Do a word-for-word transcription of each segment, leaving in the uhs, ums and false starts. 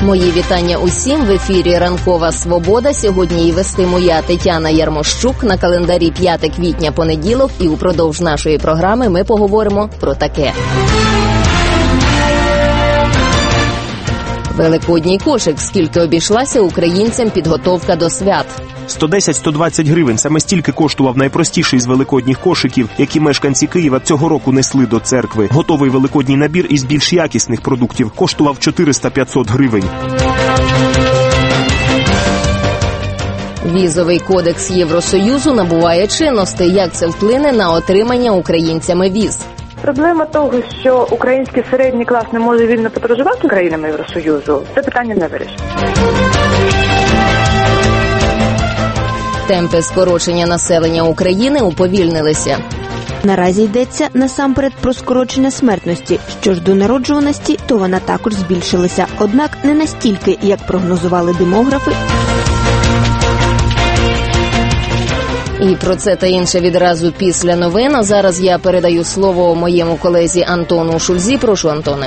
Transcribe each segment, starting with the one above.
Мої вітання усім. В ефірі «Ранкова Свобода». Сьогодні її вестиму я, Тетяна Ярмощук. На календарі п'яте квітня, понеділок. І упродовж нашої програми ми поговоримо про таке. Великодній кошик. Скільки обійшлася українцям підготовка до свят? сто десять - сто двадцять гривень. Саме стільки коштував найпростіший з великодніх кошиків, які мешканці Києва цього року несли до церкви. Готовий великодній набір із більш якісних продуктів коштував чотириста - п'ятсот гривень. Візовий кодекс Євросоюзу набуває чинності. Як це вплине на отримання українцями віз? Проблема того, що український середній клас не може вільно подорожувати країнами Євросоюзу, це питання не вирішено. Темпи скорочення населення України уповільнилися. Наразі йдеться насамперед про скорочення смертності. Що ж до народжуваності, то вона також збільшилася. Однак не настільки, як прогнозували демографи. І про це та інше відразу після новин. А зараз я передаю слово моєму колезі Антону Шульзі. Прошу, Антоне.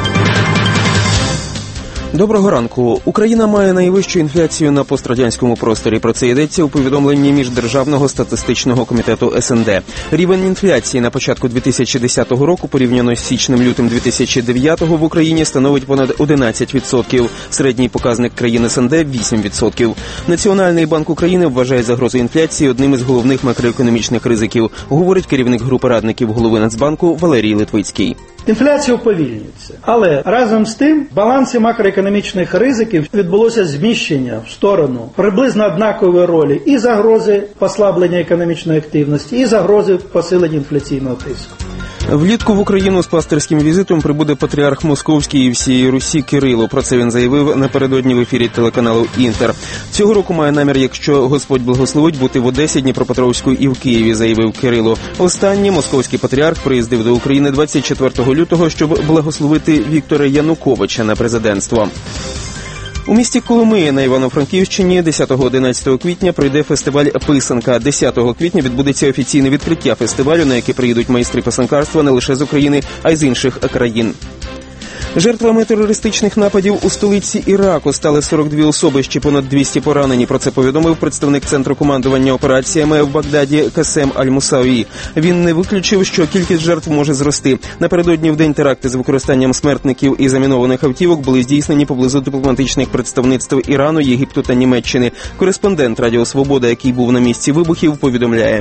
Доброго ранку. Україна має найвищу інфляцію на пострадянському просторі. Про це йдеться у повідомленні Міждержавного статистичного комітету ес ен де. Рівень інфляції на початку дві тисячі десятого року порівняно з січнем-лютим дві тисячі дев'ятого в Україні становить понад одинадцять відсотків. Середній показник країн ес ен де – вісім відсотків. Національний банк України вважає загрозу інфляції одним із головних макроекономічних ризиків, говорить керівник групи радників голови Нацбанку Валерій Литвицький. Інфляція уповільнюється, але разом з тим в балансі макроекономічних ризиків відбулося зміщення в сторону приблизно однакової ролі і загрози послаблення економічної активності, і загрози посилення інфляційного тиску. Влітку в Україну з пастирським візитом прибуде патріарх Московський і всієї Русі Кирило. Про це він заявив напередодні в ефірі телеканалу «Інтер». Цього року має намір, якщо Господь благословить, бути в Одесі, Дніпропетровську і в Києві, заявив Кирило. Останній московський патріарх приїздив до України двадцять четвертого лютого, щоб благословити Віктора Януковича на президентство. У місті Коломия на Івано-Франківщині десятого-одинадцятого квітня пройде фестиваль «Писанка». десятого квітня відбудеться офіційне відкриття фестивалю, на яке приїдуть майстри писанкарства не лише з України, а й з інших країн. Жертвами терористичних нападів у столиці Іраку стали сорок дві особи, ще понад двісті поранені. Про це повідомив представник Центру командування операціями в Багдаді Касем Аль-Мусаवी. Він не виключив, що кількість жертв може зрости. Напередодні в день теракти з використанням смертників і замінованих автівок були здійснені поблизу дипломатичних представництв Ірану, Єгипту та Німеччини. Кореспондент Радіо Свобода, який був на місці вибухів, повідомляє.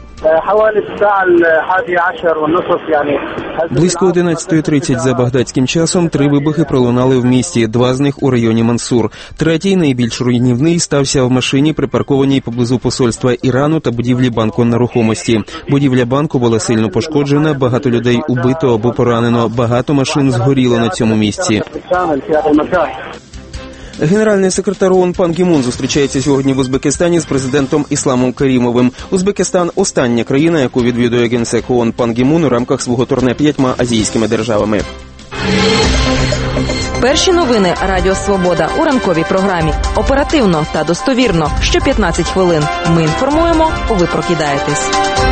Близько одинадцятої тридцять за багдадським часом три вибухи пролунали в місті, два з них у районі Мансур. Третій, найбільш руйнівний, стався в машині, припаркованій поблизу посольства Ірану та будівлі банку нерухомості. Будівля банку була сильно пошкоджена, багато людей убито або поранено, багато машин згоріло на цьому місці. Генеральний секретар ООН Пан Гі Мун зустрічається сьогодні в Узбекистані з президентом Ісламом Карімовим. Узбекистан – остання країна, яку відвідує генсек ООН Пан Гі Мун у рамках свого турне п'ятьма азійськими державами. Перші новини Радіо Свобода у ранковій програмі. Оперативно та достовірно. Що п'ятнадцять хвилин. Ми інформуємо, ви прокидаєтесь.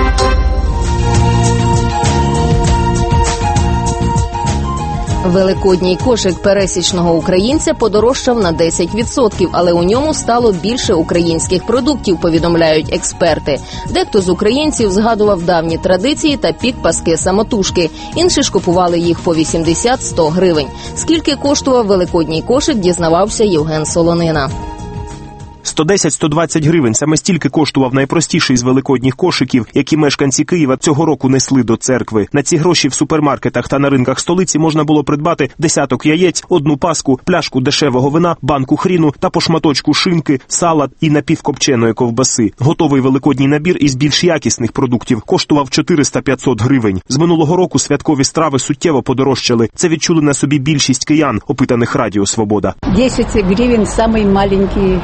Великодній кошик пересічного українця подорожчав на десять відсотків, але у ньому стало більше українських продуктів, повідомляють експерти. Дехто з українців згадував давні традиції та пік паски самотужки. Інші ж купували їх по вісімдесят - сто гривень. Скільки коштував великодній кошик, дізнавався Євген Солонина. сто десять - сто двадцять гривень. Саме стільки коштував найпростіший з великодніх кошиків, які мешканці Києва цього року несли до церкви. На ці гроші в супермаркетах та на ринках столиці можна було придбати десяток яєць, одну паску, пляшку дешевого вина, банку хріну та по шматочку шинки, салат і напівкопченої ковбаси. Готовий великодній набір із більш якісних продуктів коштував чотириста - п'ятсот гривень. З минулого року святкові страви суттєво подорожчали. Це відчули на собі більшість киян, опитаних Радіо Свобода. десять гривень – самі маленькі яйця.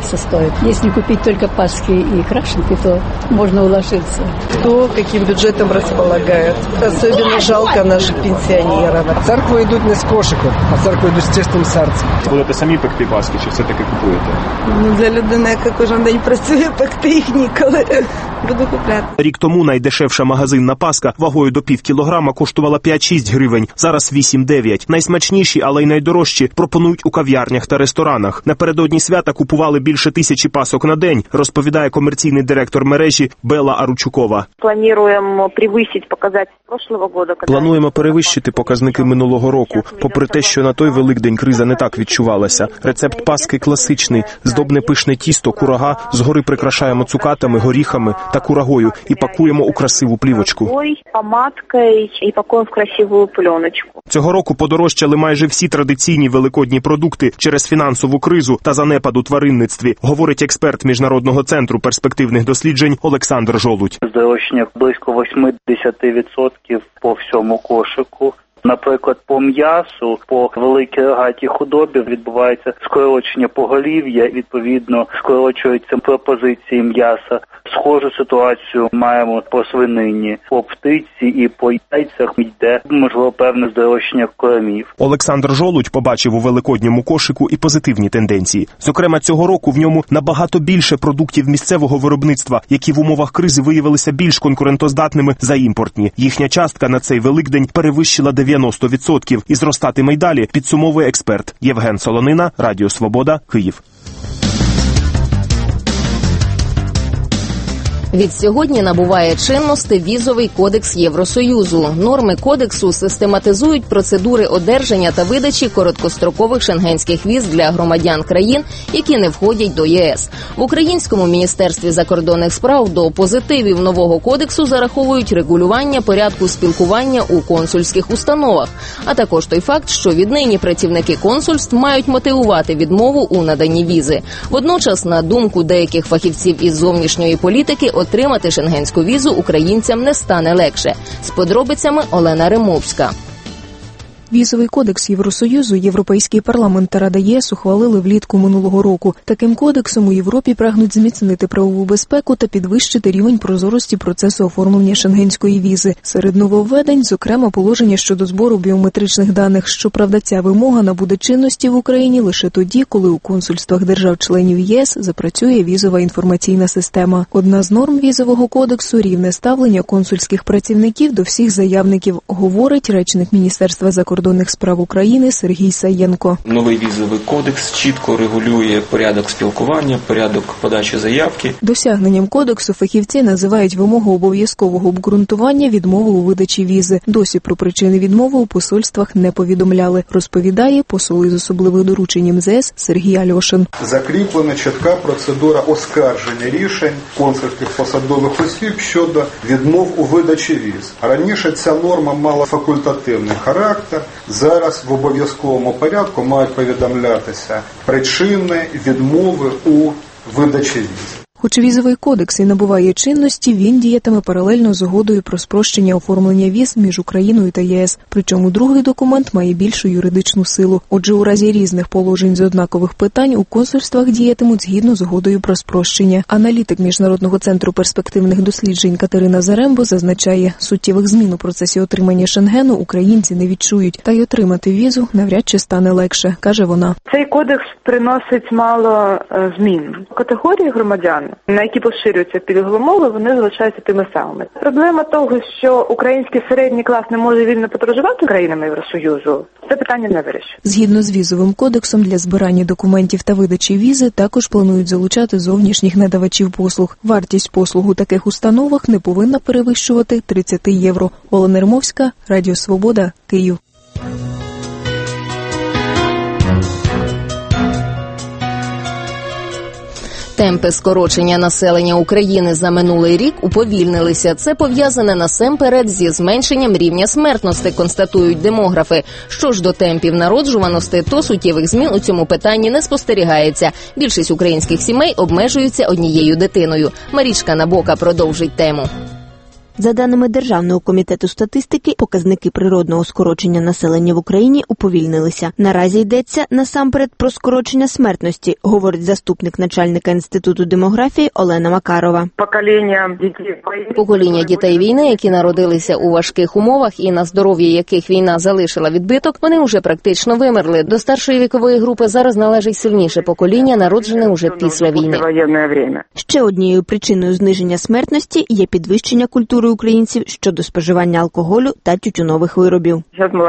мясо стоит. Если купить только пасхи и крашенки, то можно уложиться. Кто каким бюджетом располагает. Особенно жалко наших пенсионеров. В церкву йдуть не з кошиком, а в церкву йдуть з чистим серцем. Будете самі пекти паски, чи все-таки купуєте? Ну, для людини, яка кожен день працює, пекти їх ніколи. Буду купляти. Рік тому найдешевша магазинна паска вагою до пів кілограма коштувала п'ять-шість гривень, зараз вісім-дев'ять. Найсмачніші, але й найдорожчі пропонують у кав'ярнях та ресторанах. Напередодні свята купували більше тисячі пасок на день, розповідає комерційний директор мережі Бела Аручукова. Плануємо перевищити показники прошлого року. Плануємо перевищити показники минулого року, попри те, що на той Великдень криза не так відчувалася. Рецепт паски класичний, здобне пишне тісто, курага, згори прикрашаємо цукатами, горіхами та курагою і пакуємо у красиву плівочку. Помадкою і пакуємо в красиву пленочку. Цього року подорожчали майже всі традиційні великодні продукти через фінансову кризу та занепад у тваринництві, говорить експерт Міжнародного центру перспективних досліджень Олександр Жолудь. Здорожчання близько вісімдесят відсотків по всьому кошику. Наприклад, по м'ясу, по великій рогатій худобі відбувається скорочення поголів'я, відповідно, скорочуються пропозиції м'яса. Схожу ситуацію маємо по свинині, по птиці і по яйцях йде, можливо, певне здорожчання кормів. Олександр Жолудь побачив у великодньому кошику і позитивні тенденції. Зокрема, цього року в ньому набагато більше продуктів місцевого виробництва, які в умовах кризи виявилися більш конкурентоздатними за імпортні. Їхня частка на цей Великдень перевищила дев'яносто відсотків і зростатиме й далі, підсумовує експерт. Євген Солонина, Радіо Свобода, Київ. Від сьогодні набуває чинності візовий кодекс Євросоюзу. Норми кодексу систематизують процедури одержання та видачі короткострокових шенгенських віз для громадян країн, які не входять до ЄС. В Українському міністерстві закордонних справ до позитивів нового кодексу зараховують регулювання порядку спілкування у консульських установах, а також той факт, що віднині працівники консульств мають мотивувати відмову у наданні візи. Водночас, на думку деяких фахівців із зовнішньої політики, отримати шенгенську візу українцям не стане легше. З подробицями Олена Римовська. Візовий кодекс Євросоюзу Європейський парламент та Рада ЄС ухвалили влітку минулого року. Таким кодексом у Європі прагнуть зміцнити правову безпеку та підвищити рівень прозорості процесу оформлення шенгенської візи. Серед нововведень, зокрема, положення щодо збору біометричних даних. Щоправда, ця вимога набуде чинності в Україні лише тоді, коли у консульствах держав-членів ЄС запрацює візова інформаційна система. Одна з норм візового кодексу – рівне ставлення консульських працівників до всіх заявників, говорить речник Міністерства закордонних справ України Сергій Саєнко. Новий візовий кодекс чітко регулює порядок спілкування, порядок подачі заявки. Досягненням кодексу фахівці називають вимогу обов'язкового обґрунтування відмови у видачі візи. Досі про причини відмови у посольствах не повідомляли, розповідає посол із особливих доручень ем зе ес Сергій Альошин. Закріплена чітка процедура оскарження рішень консульських посадових осіб щодо відмов у видачі віз. Раніше ця норма мала факультативний характер. Зараз в обов'язковому порядку мають повідомлятися причини відмови у видачі віз. Хоч візовий кодекс і набуває чинності, він діятиме паралельно з угодою про спрощення оформлення віз між Україною та ЄС. Причому другий документ має більшу юридичну силу. Отже, у разі різних положень з однакових питань у консульствах діятимуть згідно з угодою про спрощення. Аналітик Міжнародного центру перспективних досліджень Катерина Зарембо зазначає, суттєвих змін у процесі отримання Шенгену українці не відчують, та й отримати візу навряд чи стане легше, каже вона. Цей кодекс приносить мало е, змін. Категорії громадян, на які поширюються пільгові умови, вони залишаються тими самими. Проблема того, що український середній клас не може вільно подорожувати країнами Євросоюзу, це питання не вирішує. Згідно з візовим кодексом, для збирання документів та видачі візи також планують залучати зовнішніх надавачів послуг. Вартість послуг у таких установах не повинна перевищувати тридцять євро. Олена Римовська, Радіо Свобода, Київ. Темпи скорочення населення України за минулий рік уповільнилися. Це пов'язане насамперед зі зменшенням рівня смертності, констатують демографи. Що ж до темпів народжуваності, то суттєвих змін у цьому питанні не спостерігається. Більшість українських сімей обмежуються однією дитиною. Марічка Набока продовжить тему. За даними Державного комітету статистики, показники природного скорочення населення в Україні уповільнилися. Наразі йдеться насамперед про скорочення смертності, говорить заступник начальника Інституту демографії Олена Макарова. Покоління дітей, Покоління дітей війни, які народилися у важких умовах і на здоров'я яких війна залишила відбиток, вони вже практично вимерли. До старшої вікової групи зараз належить сильніше покоління, народжене уже після війни. Ще однією причиною зниження смертності є підвищення культури українців щодо споживання алкоголю та тютюнових виробів.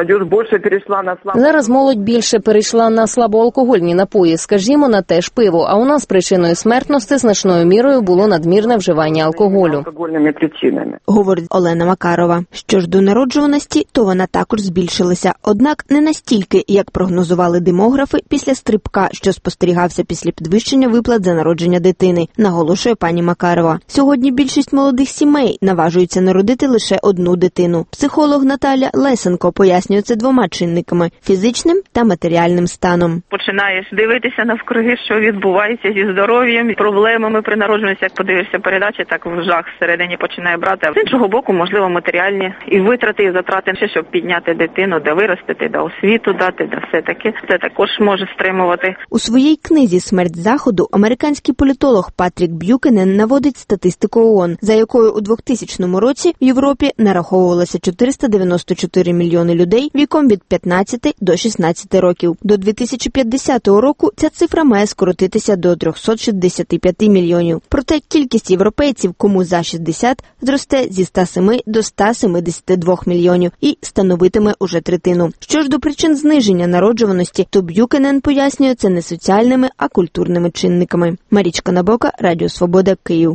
Зараз молодь більше перейшла на слабоалкогольні напої, скажімо, на те ж пиво, а у нас причиною смертності значною мірою було надмірне вживання алкоголю. Говорить Олена Макарова. Що ж до народжуваності, то вона також збільшилася. Однак не настільки, як прогнозували демографи після стрибка, що спостерігався після підвищення виплат за народження дитини, наголошує пані Макарова. Сьогодні більшість молодих сімей наважуються народити лише одну дитину. Психолог Наталя Лесенко пояснює це двома чинниками – фізичним та матеріальним станом. Починаєш дивитися навкруги, що відбувається зі здоров'ям, проблемами при народжуванні, як подивишся передачі, так в жах всередині починає брати. А з іншого боку, можливо, матеріальні і витрати, і затрати, щоб підняти дитину, де виростити, де освіту дати, де все таке. Це також може стримувати. У своїй книзі «Смерть Заходу» американський політолог Патрік Б'юкенен наводить статистику ООН, за якою у двохтисячному році в Європі нараховувалося чотириста дев'яносто чотири мільйони людей віком від п'ятнадцяти до шістнадцяти років. До дві тисячі п'ятдесятого року ця цифра має скоротитися до триста шістдесят п'ять мільйонів. Проте кількість європейців, кому за шістдесят, зросте зі ста семи до ста сімдесят два мільйонів і становитиме уже третину. Що ж до причин зниження народжуваності, то Б'юкенен пояснює це не соціальними, а культурними чинниками. Марічка Набока, Радіо Свобода, Київ.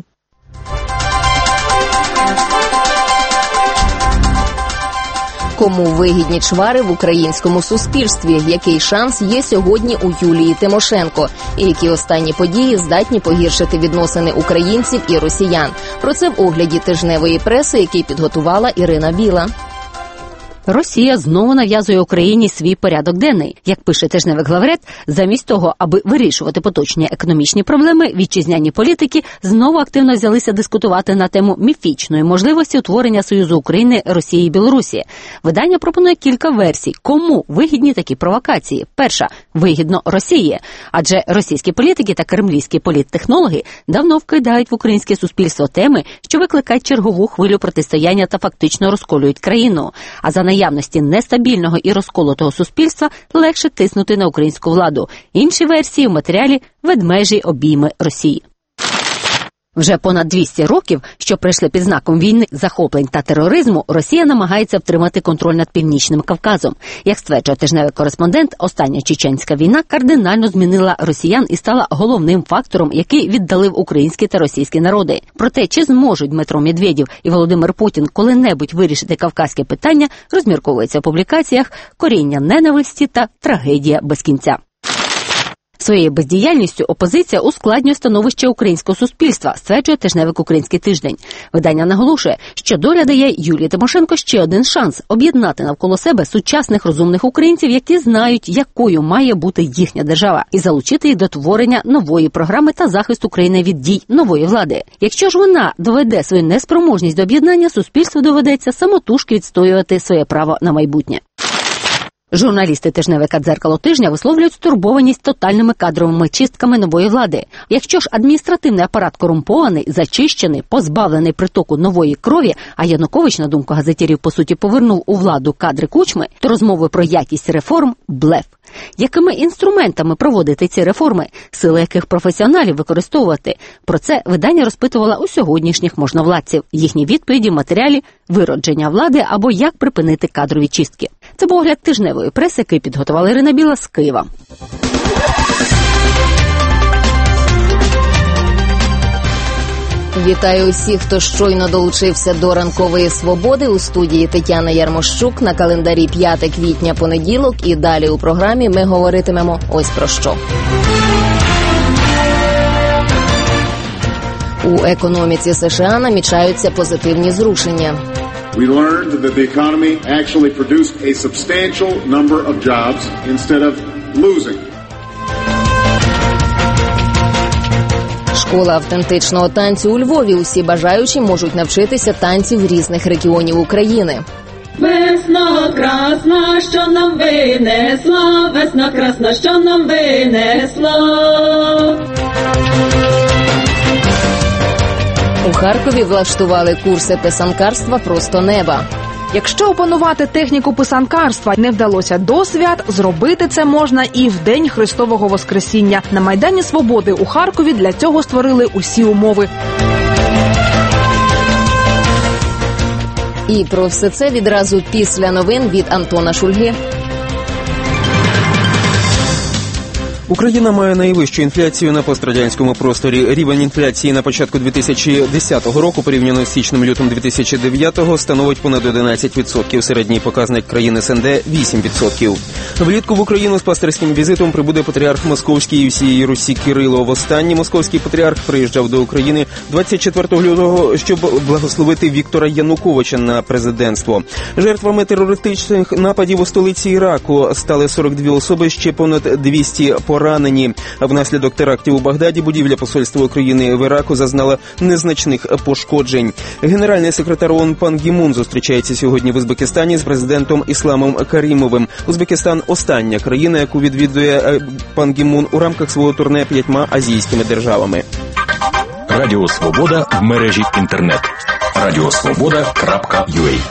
Кому вигідні чвари в українському суспільстві? Який шанс є сьогодні у Юлії Тимошенко? І які останні події здатні погіршити відносини українців і росіян? Про це в огляді тижневої преси, який підготувала Ірина Біла. Росія знову нав'язує Україні свій порядок денний. Як пише тижневик «Главред», замість того, аби вирішувати поточні економічні проблеми, вітчизняні політики знову активно взялися дискутувати на тему міфічної можливості утворення Союзу України, Росії і Білорусі. Видання пропонує кілька версій. Кому вигідні такі провокації? Перша – вигідно Росії. Адже російські політики та кремлівські політтехнологи давно вкидають в українське суспільство теми, що викликають чергову хвилю протистояння та фактично розколюють країну. А за наявності нестабільного і розколотого суспільства легше тиснути на українську владу. Інші версії в матеріалі «Ведмежі обійми Росії». Вже понад двісті років, що прийшли під знаком війни, захоплень та тероризму, Росія намагається втримати контроль над Північним Кавказом. Як стверджує тижневий кореспондент, остання чеченська війна кардинально змінила росіян і стала головним фактором, який віддалив українські та російські народи. Проте, чи зможуть Дмитро Медведєв і Володимир Путін коли-небудь вирішити кавказьке питання, розмірковується в публікаціях «Коріння ненависті» та «Трагедія без кінця». Своєю бездіяльністю опозиція ускладнює становище українського суспільства, стверджує тижневик «Український тиждень». Видання наголошує, що доля дає Юлії Тимошенко ще один шанс – об'єднати навколо себе сучасних розумних українців, які знають, якою має бути їхня держава, і залучити їх до творення нової програми та захисту України від дій нової влади. Якщо ж вона доведе свою неспроможність до об'єднання, суспільству доведеться самотужки відстоювати своє право на майбутнє. Журналісти тижневика «Дзеркало тижня» висловлюють стурбованість тотальними кадровими чистками нової влади. Якщо ж адміністративний апарат корумпований, зачищений, позбавлений притоку нової крові, а Янукович, на думку газетярів, по суті повернув у владу кадри Кучми, то розмови про якість реформ – блеф. Якими інструментами проводити ці реформи, сили яких професіоналів використовувати? Про це видання розпитувало у сьогоднішніх можновладців. Їхні відповіді в матеріалі «Виродження влади» або «Як припинити кадрові чистки». Це був огляд тижневої преси, який підготувала Ірина Біла з Києва. Вітаю усіх, хто щойно долучився до «Ранкової свободи». У студії Тетяна Ярмощук. На календарі п'яте квітня, понеділок. І далі у програмі ми говоритимемо ось про що. У економіці США намічаються позитивні зрушення. We learned that the economy actually produced a substantial number of jobs instead of losing. Школа автентичного танцю у Львові. Усі бажаючі можуть навчитися танців різних регіонів України. Весна красна, що нам винесла, весна красна, що нам винесла. У Харкові влаштували курси писанкарства «Просто неба». Якщо опанувати техніку писанкарства не вдалося до свят, зробити це можна і в День Христового Воскресіння. На Майдані Свободи у Харкові для цього створили усі умови. І про все це відразу після новин від Антона Шульги. Україна має найвищу інфляцію на пострадянському просторі. Рівень інфляції на початку дві тисячі десятого року, порівняно з січнем-лютом дві тисячі дев'ятого, становить понад одинадцять відсотків. Середній показник країн ес ен де – вісім відсотків. Влітку в Україну з пастирським візитом прибуде патріарх Московський і всієї Русі Кирило. Востаннє московський патріарх приїжджав до України двадцять четвертого лютого, щоб благословити Віктора Януковича на президентство. Жертвами терористичних нападів у столиці Іраку стали сорок дві особи, ще понад двісті поранені. Внаслідок терактів у Багдаді будівля посольства України в Іраку зазнала незначних пошкоджень. Генеральний секретар ООН Пан Гі Мун зустрічається сьогодні в Узбекистані з президентом Ісламом Карімовим. Узбекистан – остання країна, яку відвідує Пан Гі Мун у рамках свого турне п'ятьма азійськими державами. Радіо Свобода в мережі інтернет. радіосвобода крапка ю а.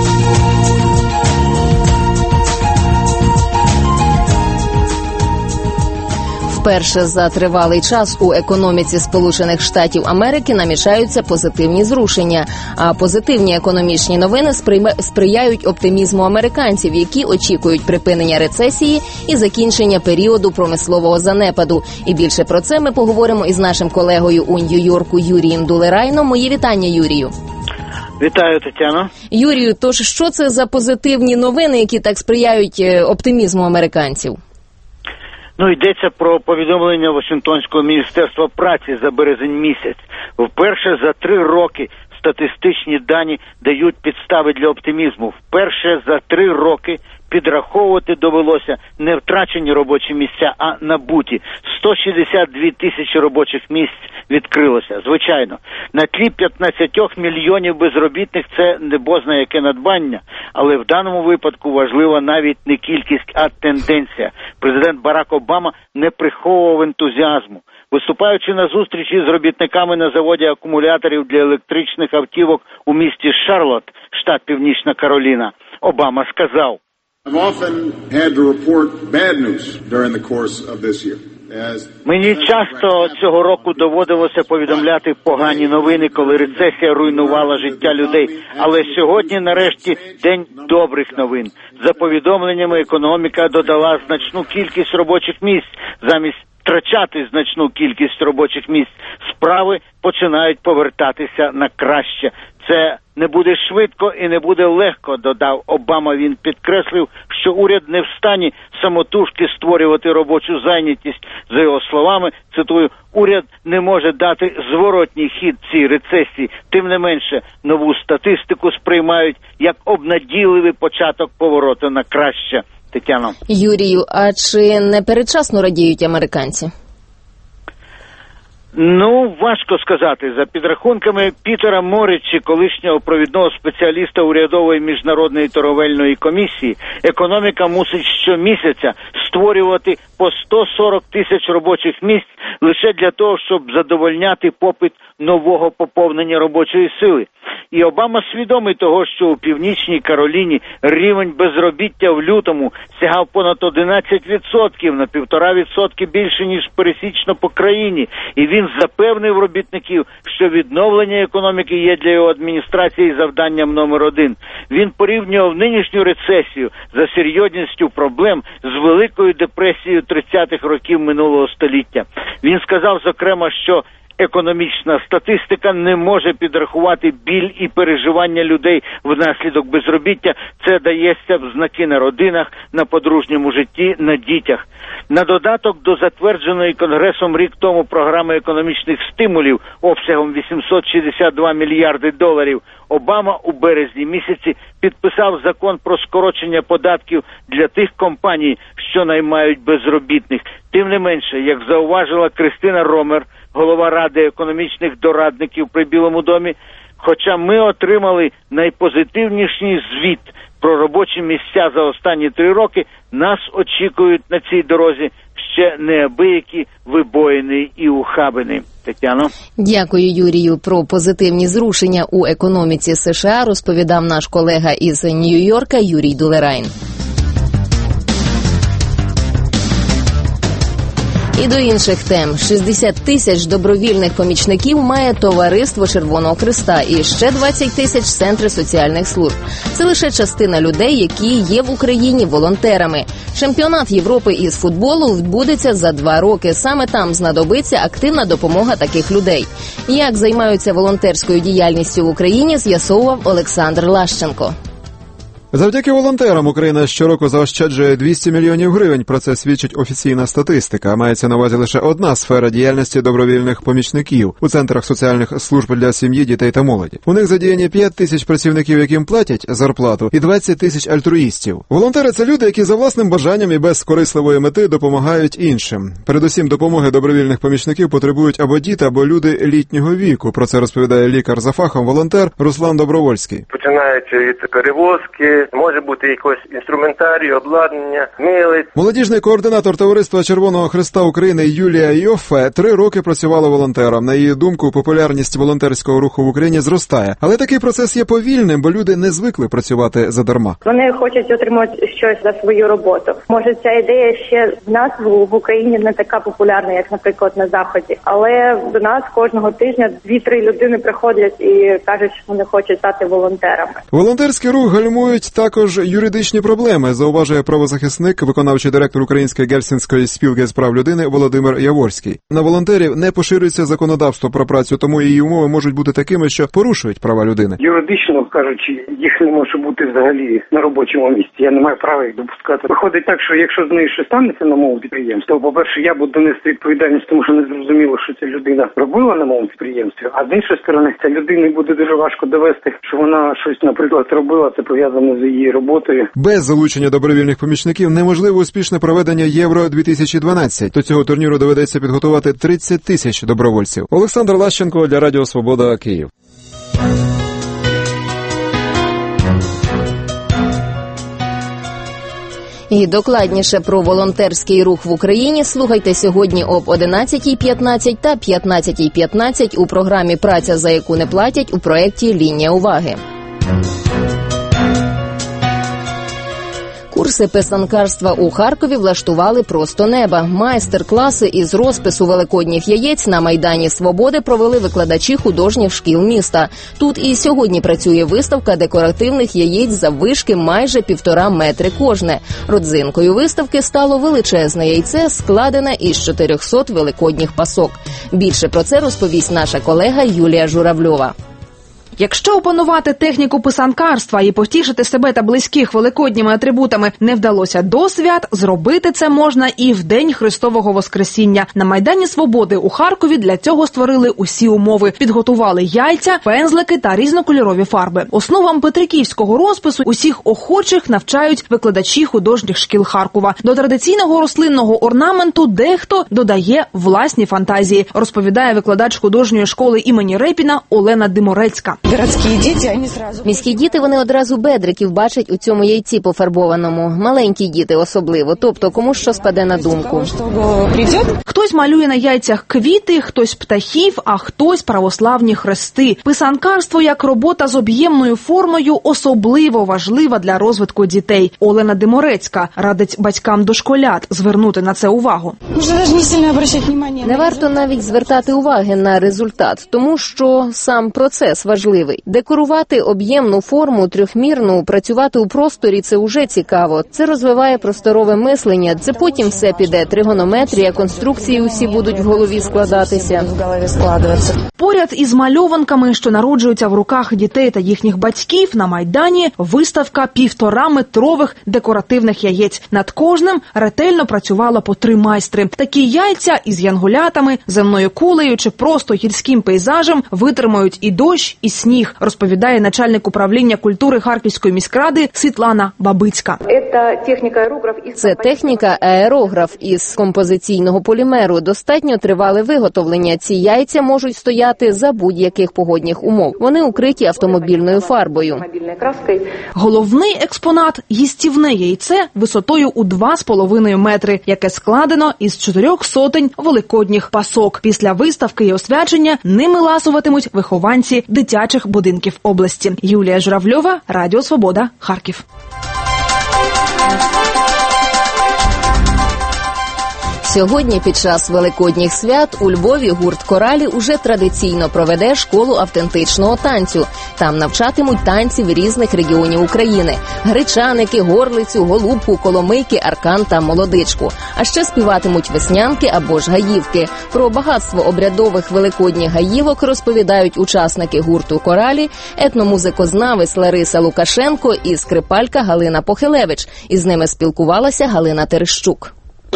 Вперше за тривалий час у економіці Сполучених Штатів Америки намічаються позитивні зрушення. А позитивні економічні новини сприяють оптимізму американців, які очікують припинення рецесії і закінчення періоду промислового занепаду. І більше про це ми поговоримо із нашим колегою у Нью-Йорку Юрієм Дулерайном. Мої вітання, Юрію. Вітаю, Тетяно. Юрію, тож що це за позитивні новини, які так сприяють оптимізму американців? Ну, йдеться про повідомлення Вашингтонського міністерства праці за березень місяць. Вперше за три роки статистичні дані дають підстави для оптимізму. Вперше за три роки підраховувати довелося не втрачені робочі місця, а набуті. сто шістдесят дві тисячі робочих місць відкрилося. Звичайно, на тлі п'ятнадцять мільйонів безробітних це небозна яке надбання, але в даному випадку важлива навіть не кількість, а тенденція. Президент Барак Обама не приховував ентузіазму. Виступаючи на зустрічі з робітниками на заводі акумуляторів для електричних автівок у місті Шарлотт, штат Північна Кароліна, Обама сказав: «Мені часто цього року доводилося повідомляти погані новини, коли рецесія руйнувала життя людей. Але сьогодні, нарешті, день добрих новин. За повідомленнями, економіка додала значну кількість робочих місць. Замість втрачати значну кількість робочих місць, справи починають повертатися на краще. Це не буде швидко і не буде легко», – додав Обама. Він підкреслив, що уряд не в стані самотужки створювати робочу зайнятість. За його словами, цитую, «уряд не може дати зворотній хід цій рецесії. Тим не менше, нову статистику сприймають як обнадійливий початок повороту на краще». Тетяно. Юрію, а чи не передчасно радіють американці? Ну, важко сказати. За підрахунками Пітера Моррічі, колишнього провідного спеціаліста урядової міжнародної торговельної комісії, економіка мусить щомісяця створювати по сто сорок тисяч робочих місць лише для того, щоб задовольняти попит нового поповнення робочої сили. І Обама свідомий того, що у Північній Кароліні рівень безробіття в лютому сягав понад одинадцять відсотків, на півтора відсотки більше, ніж пересічно по країні. І він запевнив робітників, що відновлення економіки є для його адміністрації завданням номер один. Він порівнював нинішню рецесію за серйозністю проблем з Великою депресією тридцятих років минулого століття. Він сказав, зокрема, що економічна статистика не може підрахувати біль і переживання людей внаслідок безробіття. Це дається в знаки на родинах, на подружньому житті, на дітях. На додаток до затвердженої Конгресом рік тому програми економічних стимулів обсягом вісімсот шістдесят два мільярди доларів, Обама у березні місяці підписав закон про скорочення податків для тих компаній, що наймають безробітних. Тим не менше, як зауважила Кристина Ромер, голова Ради економічних дорадників при Білому домі. Хоча ми отримали найпозитивніший звіт про робочі місця за останні три роки, нас очікують на цій дорозі ще неабиякі вибоїни і ухабини. Тетяно. Дякую, Юрію. Про позитивні зрушення у економіці США розповідав наш колега із Нью-Йорка Юрій Дулерайн. І до інших тем. шістдесят тисяч добровільних помічників має Товариство Червоного Хреста і ще двадцять тисяч центри соціальних служб. Це лише частина людей, які є в Україні волонтерами. Чемпіонат Європи із футболу відбудеться за два роки. Саме там знадобиться активна допомога таких людей. Як займаються волонтерською діяльністю в Україні, з'ясовував Олександр Лащенко. Завдяки волонтерам Україна щороку заощаджує двісті мільйонів гривень. Про це свідчить офіційна статистика. Мається на увазі лише одна сфера діяльності добровільних помічників у центрах соціальних служб для сім'ї, дітей та молоді. У них задіяні п'ять тисяч працівників, яким платять зарплату, і двадцять тисяч альтруїстів. Волонтери – це люди, які за власним бажанням і без корисливої мети допомагають іншим. Передусім, допомоги добровільних помічників потребують або діти, або люди літнього віку. Про це розповідає лікар за фахом, волонтер Руслан Добровольський. Починаючи від перевозки, може бути якось інструментарій, обладнання, милиць. Молодіжний координатор Товариства Червоного Хреста України Юлія Йоффе три роки працювала волонтером. На її думку, популярність волонтерського руху в Україні зростає. Але такий процес є повільним, бо люди не звикли працювати задарма. Вони хочуть отримати щось за свою роботу. Може, ця ідея ще в нас в Україні не така популярна, як, наприклад, на Заході. Але до нас кожного тижня дві-три людини приходять і кажуть, що вони хочуть стати волонтерами. Волонтерський рух гальмують також юридичні проблеми, зауважує правозахисник, виконавчий директор Української Гельсінської спілки з прав людини Володимир Яворський. На волонтерів не поширюється законодавство про працю, тому її умови можуть бути такими, що порушують права людини. Юридично кажучи, їх не може бути взагалі на робочому місці. Я не маю права їх допускати. Виходить так, що якщо з нею щось станеться на моєму підприємстві, то, по-перше, я буду нести відповідальність, тому що не зрозуміло, що ця людина робила на моєму підприємстві, а з іншої сторони, ця людина буде дуже важко довести, що вона щось, наприклад, робила, це пов'язано з її роботою. Без залучення добровільних помічників неможливо успішне проведення Євро дві тисячі дванадцять. До цього турніру доведеться підготувати тридцять тисяч добровольців. Олександр Лащенко для Радіо Свобода, Київ. І докладніше про волонтерський рух в Україні слухайте сьогодні об одинадцятій п'ятнадцять та п'ятнадцятій п'ятнадцять у програмі «Праця, за яку не платять» у проєкті «Лінія уваги». Курси писанкарства у Харкові влаштували просто неба. Майстер-класи із розпису великодніх яєць на Майдані Свободи провели викладачі художніх шкіл міста. Тут і сьогодні працює виставка декоративних яєць заввишки майже півтора метри кожне. Родзинкою виставки стало величезне яйце, складене із чотирьохсот великодніх пасок. Більше про це розповість наша колега Юлія Журавльова. Якщо опанувати техніку писанкарства і потішити себе та близьких великодніми атрибутами не вдалося до свят, зробити це можна і в День Христового Воскресіння. На Майдані Свободи у Харкові для цього створили усі умови. Підготували яйця, пензлики та різнокольорові фарби. Основам петриківського розпису усіх охочих навчають викладачі художніх шкіл Харкова. До традиційного рослинного орнаменту дехто додає власні фантазії, розповідає викладач художньої школи імені Репіна Олена Диморецька. Міські діти, вони одразу бедриків бачать у цьому яйці пофарбованому. Маленькі діти особливо, тобто комусь що спаде на думку. Хтось малює на яйцях квіти, хтось птахів, а хтось православні хрести. Писанкарство як робота з об'ємною формою особливо важлива для розвитку дітей. Олена Диморецька радить батькам дошколят звернути на це увагу. Не варто навіть звертати уваги на результат, тому що сам процес важливий. Декорувати об'ємну форму, трьохмірну, працювати у просторі – це уже цікаво. Це розвиває просторове мислення, це потім все піде. Тригонометрія, конструкції усі будуть в голові складатися. Поряд із мальованками, що народжуються в руках дітей та їхніх батьків, на Майдані виставка півтораметрових декоративних яєць. Над кожним ретельно працювало по три майстри. Такі яйця із янголятами, земною кулею чи просто гірським пейзажем витримають і дощ, і сніг. сніг, розповідає начальник управління культури Харківської міськради Світлана Бабицька. Це техніка аерограф із композиційного полімеру. Достатньо тривале виготовлення. Ці яйця можуть стояти за будь-яких погодних умов. Вони укриті автомобільною фарбою. Головний експонат – їстівне яйце висотою у два з половиною метри, яке складено із чотирьох сотень великодніх пасок. Після виставки і освячення ними ласуватимуть вихованці дитячих будинків області. Юлія Журавльова, Радіо Свобода, Харків. Сьогодні під час великодніх свят у Львові гурт «Коралі» уже традиційно проведе школу автентичного танцю. Там навчатимуть танців різних регіонів України – гречаники, горлицю, голубку, коломийки, аркан та молодичку. А ще співатимуть веснянки або ж гаївки. Про багатство обрядових великодніх гаївок розповідають учасники гурту «Коралі», етномузикознавець Лариса Лукашенко і скрипалька Галина Похилевич. Із ними спілкувалася Галина Терещук.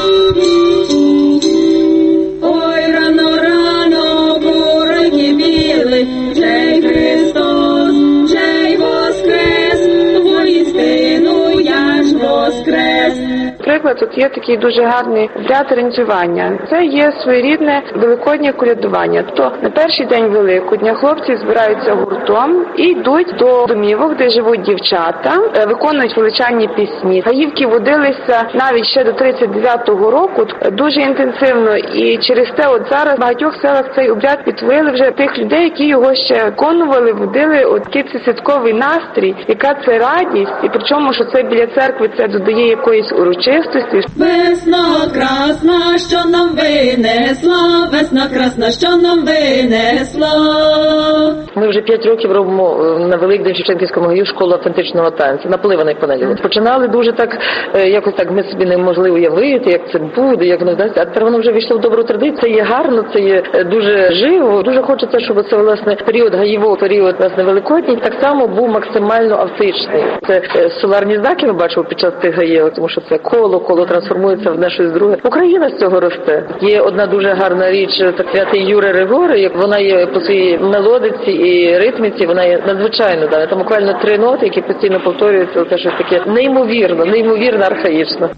Ой, рано, рано, бурики біли, Джей Христос, Джей Воскрес, воістину я ж воскрес. Наприклад, тут є такий дуже гарний обряд ренджування. Це є своєрідне великоднє колядування. То на перший день Великодня хлопці збираються гуртом і йдуть до домівок, де живуть дівчата, виконують величанні пісні. Гаївки водилися навіть ще до тридцять дев'ятого року дуже інтенсивно, і через те от зараз в багатьох селах цей обряд підтворили вже тих людей, які його ще виконували, водили от такий це святковий настрій, яка це радість, і причому, що це біля церкви, це додає якоїсь урочистості. Весна красна, що нам винесла, весна красна, що нам винесла. Ми вже п'ять років робимо на Великдень в Шевченківському гаю школу автентичного танцю, на Поливаний понеділок. Починали дуже так, якось так, ми собі неможливо уявити, як це буде, як воно вдасться, а тепер воно вже війшло в добру традицію. Це є гарно, це є дуже живо. Дуже хочеться, щоб це, власне, період гаївого, період, власне, Великодній, так само був максимально автичний. Це соларні знаки ми бачимо під час цих гаїв, тому що це коло, коло трансформується в на щось друге. Україна з цього росте. Є одна дуже гарна річ, так святий Юрій Григорій, вона є по своїй мелодиці і ритміці, вона є надзвичайно дана. Там буквально три ноти, які постійно повторюються, це щось таке неймовірно, неймовірно архаїчно.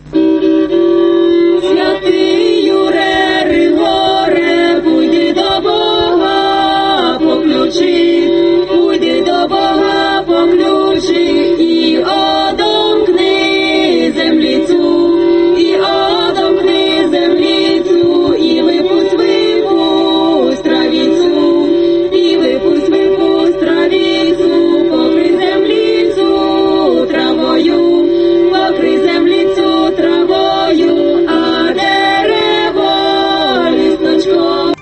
Святий Юре Григоре, пойди до Бога по ключі, пойди до Бога по ключі і одомкни земліцю, і одомкни земліцю, і випусть, випусть травіцю, і випусть, випусть травіцю, покрий земліцю травою, покрий земліцю травою, а дерево листочком.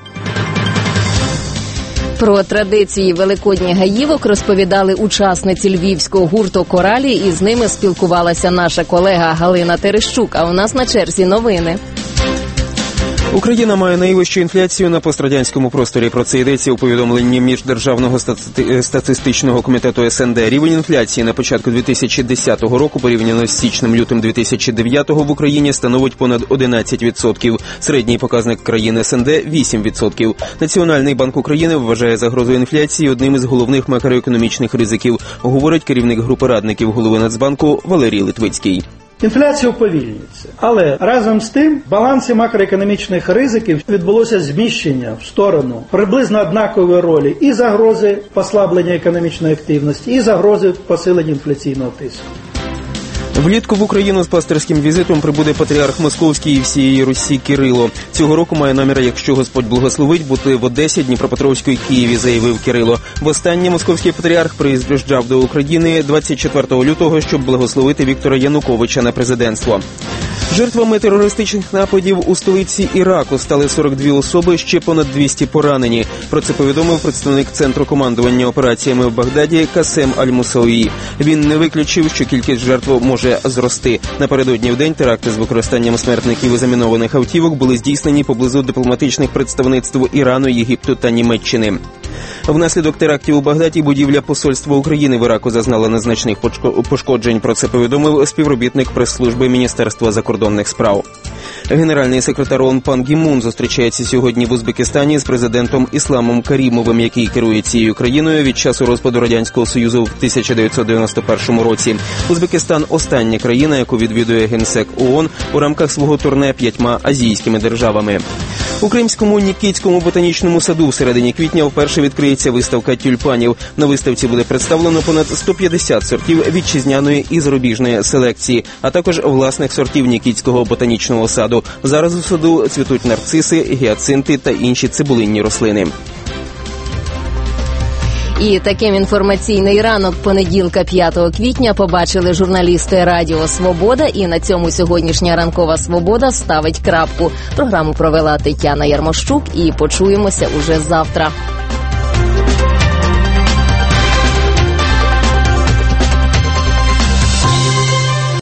Про традиції великодніх гаївок розповідали учасниці львівського гурту «Коралі», і з ними спілкувалася наша колега Галина Терещук. А у нас на черзі новини. Україна має найвищу інфляцію на пострадянському просторі. Про це йдеться у повідомленні Міждержавного стати... статистичного комітету ес ен де. Рівень інфляції на початку дві тисячі десятого року порівняно з січнем-лютим дві тисячі дев'ятого в Україні становить понад одинадцять відсотків. Середній показник країн ес ен де – вісім відсотків. Національний банк України вважає загрозу інфляції одним із головних макроекономічних ризиків, говорить керівник групи радників голови Нацбанку Валерій Литвицький. Інфляція уповільнюється, але разом з тим в балансі макроекономічних ризиків відбулося зміщення в сторону приблизно однакової ролі і загрози послаблення економічної активності, і загрози посилення інфляційного тиску. Влітку в Україну з пастирським візитом прибуде патріарх Московський і всієї Русі Кирило. Цього року має намір, якщо Господь благословить, бути в Одесі, Дніпропетровську і Києві, заявив Кирило. Востаннє московський патріарх приїжджав до України двадцять четвертого лютого, щоб благословити Віктора Януковича на президентство. Жертвами терористичних нападів у столиці Іраку стали сорок дві особи, ще понад двісті поранені. Про це повідомив представник Центру командування операціями в Багдаді Касем Аль-Мусауї. Він не виключив, що кількість жертв може зрости. Напередодні в день теракти з використанням смертників і замінованих автівок були здійснені поблизу дипломатичних представництв Ірану, Єгипту та Німеччини. Внаслідок терактів у Багдаді будівля посольства України в Іраку зазнала незначних пошкоджень. Про це повідомив співробітник прес-служби Міністерства закордонних справ. Генеральний секретар ООН пан Гі Мун зустрічається сьогодні в Узбекистані з президентом Ісламом Карімовим, який керує цією країною від часу розпаду Радянського Союзу в тисяча дев'ятсот дев'яносто першому році. Узбекистан – остання країна, яку відвідує генсек ООН у рамках свого турне п'ятьма азійськими державами. У Кримському Нікітському ботанічному саду в середині квітня вперше відкриється виставка тюльпанів. На виставці буде представлено понад сто п'ятдесят сортів вітчизняної і зарубіжної селекції, а також власних сортів Нікітського ботанічного саду. Зараз у саду цвітуть нарциси, гіацинти та інші цибулинні рослини. І таким інформаційний ранок понеділка п'ятого квітня побачили журналісти Радіо Свобода. І на цьому сьогоднішня ранкова свобода ставить крапку. Програму провела Тетяна Ярмощук і почуємося уже завтра.